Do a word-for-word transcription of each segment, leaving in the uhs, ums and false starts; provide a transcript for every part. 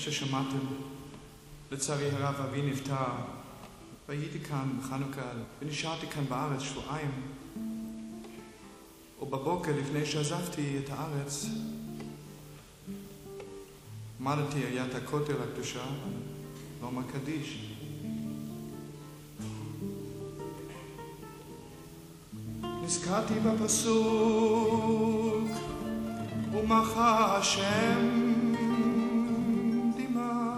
ששמעתם, לצערי הרב אבי נפטר, והייתי כאן בחנוכה, ונשארתי כאן בארץ שבועיים, ובבוקר לפני שעזבתי את הארץ, עמדתי על יד הכותל הקדושה, לומר קדיש. נזכרתי בפסוק, ומחה השם דמעה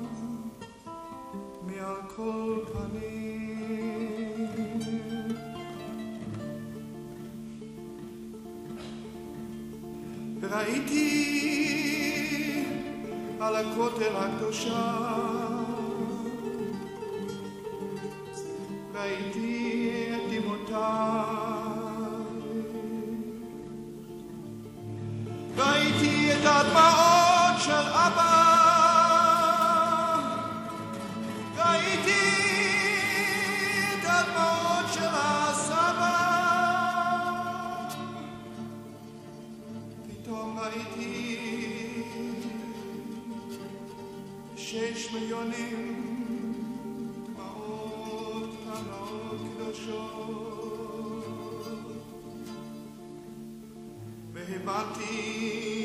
מעל כל פנים. וראיתי על הכותל הקדושה, ראיתי את דמעותיי, ראיתי את הדמעות של אבא, ראיתי את הדמעות של הסבא, פתאום ראיתי שש מיליונים דמעות קטנות קדושות, והבנתי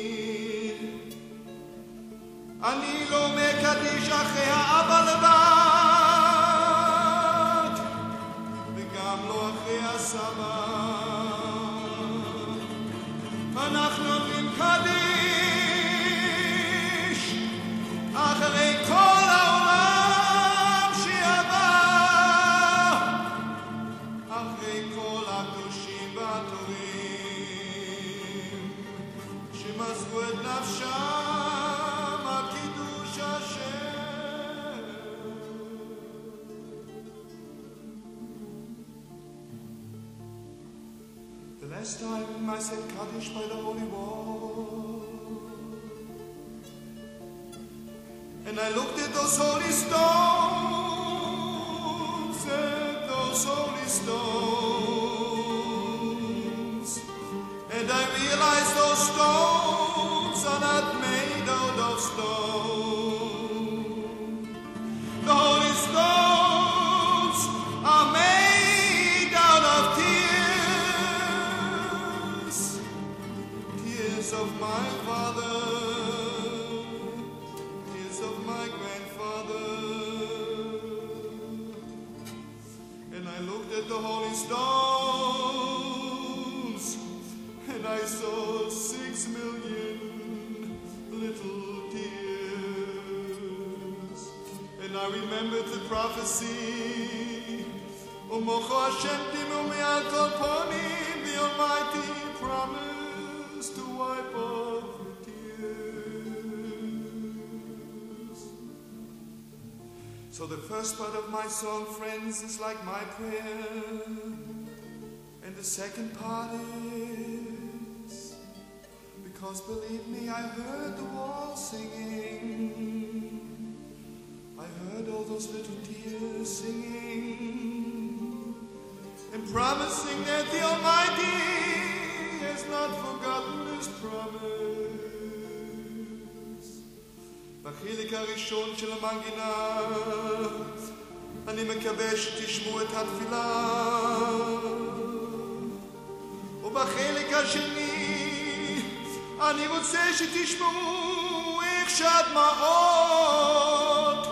אני לא מקדיש אחרי האבא לבד, וגם לא אחרי הסבא. אנחנו אומרים קדיש אחרי כל העולם שעבר, אחרי כל הקדושים והטובים שמסרו את נפשם על קידוש השם. The last time I said Kaddish by the holy wall, and I looked at those holy stones, at those holy stones, and I realized those stones are not made out of stone. The holy stones are made out of tears, tears of my father, tears of my grandfather. And I looked at the holy stones, and I saw six million little tears. And I remembered the prophecy, Umocho Hashem Dinu Me'al Kol Ponim, the Almighty promised to wipe off the tears. So the first part of my song, friends, is like my prayer, and the second part is, because believe me, I heard the walls singing, I heard all those little tears singing, and promising that the Almighty has not forgotten His promise. בחלק הראשון של המנגינה אני מקווה שתשמעו את התפילה, ובחלק השני אני רוצה שתשמעו איך שהדמעות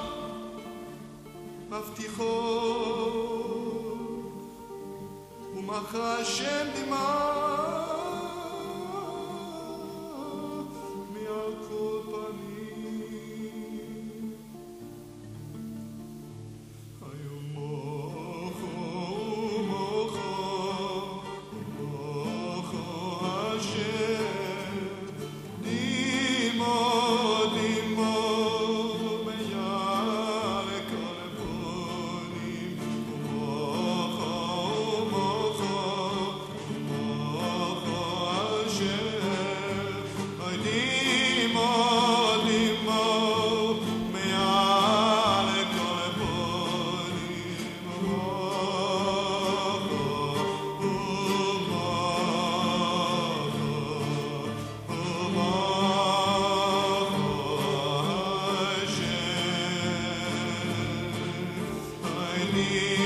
מבטיחות ומחה השם דמעה מעל כל פנים. Oh me.